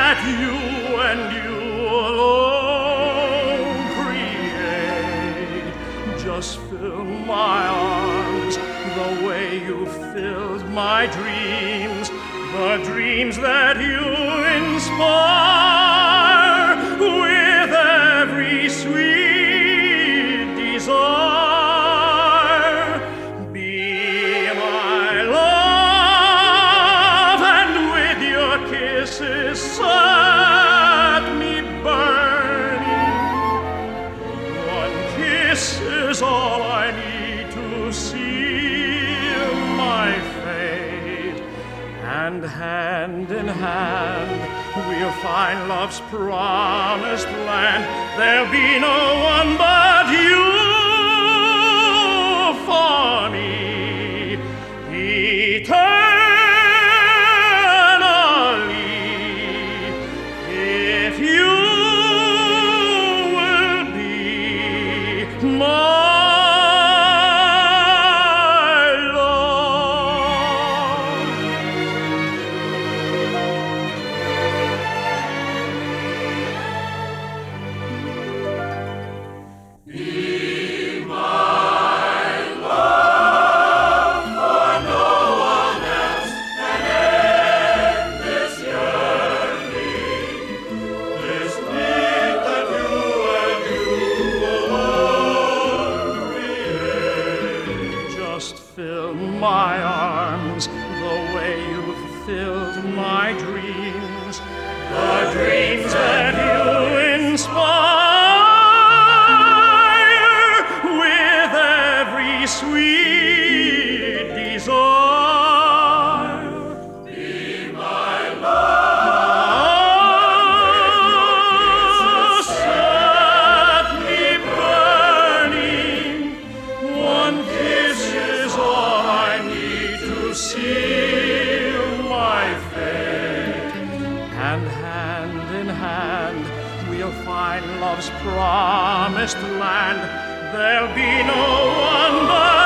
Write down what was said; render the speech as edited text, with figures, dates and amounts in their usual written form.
that you and you alone create. Just fill my arms the way you filled my dreams, the dreams that you inspire with every sweet desire. Be my love, and with your kisses set me burning. One kiss is all I need to seal my fate, and hand in hand we'll find love's promised land. There'll be no one but you for me eternally, if you will be my fill my arms the way you've filled my dreams, the dreams that you inspire with every sweet desire. Be my love, set me burning. One kiss is all I need to seal my fate, and hand in hand we'll find love's promised land. There'll be no one but